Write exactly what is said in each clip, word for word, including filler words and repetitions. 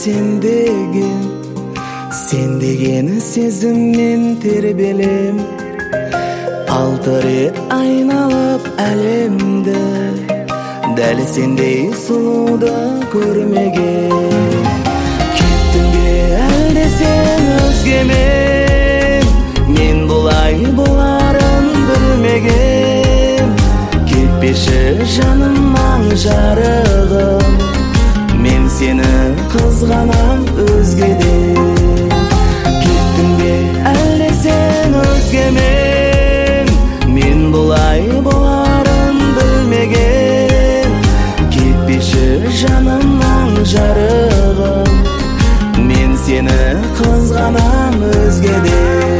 sendegi, sen degeni sezimmen terbelim. Alты рет айналып әлемді, дәл сендей сұлуды көрмеген. Кеттің бе әлде сен өзгемен, мен бұлай боларын білмеген. Кетпеші жанымнан жарығым, мен сені қызғанам өзгеден. Кеттің бе әлде сен өзгемен, мен бұлай боларын білмеген. Кетпеші жанымнан жарығым, мен сені қызғанам өзгеден.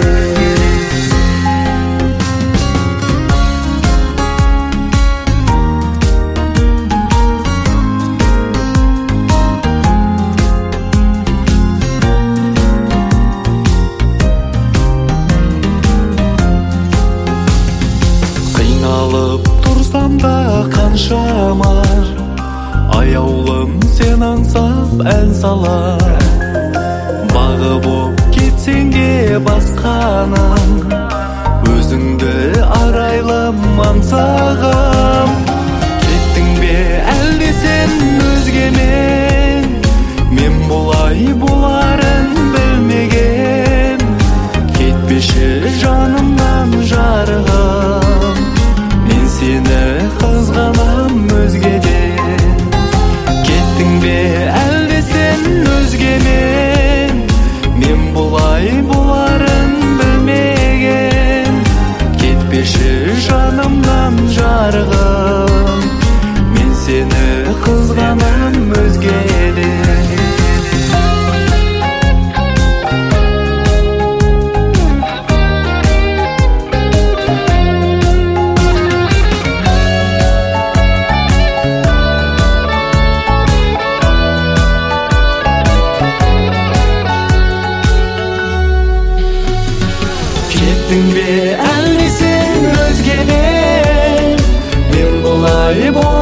Қиналып тұрсам да қаншама, аяулым сен аңсап ән салар. Бағы боп кетсең де басқаның, өзіңді арайлым аңсағым. Кеттің бе әлде сен өзгемен, мен бұлай боларын білмеген. Кетпеші жанымнан жарығым, мен сені қызғанам өзгеден. Кеттің бе әлде сен өзгемен, мен бұлай боларын білмеген. Кетпеші жанымнан жарығым, мен сені қызғанам өзгеден. Kеттің бе әлде сен өзгемен, мен бұлай